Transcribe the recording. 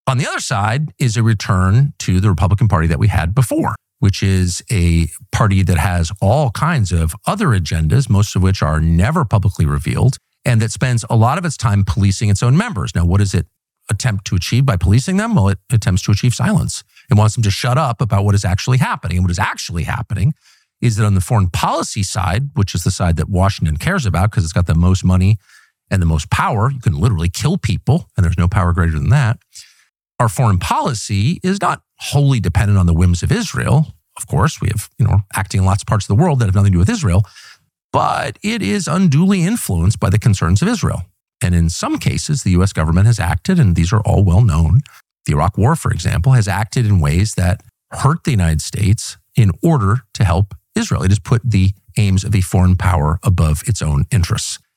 On the other side is a return to the Republican Party that we had before, which is a party that has all kinds of other agendas, most of which are never publicly revealed, and that spends a lot of its time policing its own members. Now, what does it attempt to achieve by policing them? Well, it attempts to achieve silence. It wants them to shut up about what is actually happening. And what is actually happening is that on the foreign policy side, which is the side that Washington cares about because it's got the most money and the most power, you can literally kill people, and there's no power greater than that. Our foreign policy is not wholly dependent on the whims of Israel. Of course, we have, acting in lots of parts of the world that have nothing to do with Israel, but it is unduly influenced by the concerns of Israel. And in some cases, the U.S. government has acted, and these are all well known. The Iraq War, for example, has acted in ways that hurt the United States in order to help Israel. It has put the aims of a foreign power above its own interests.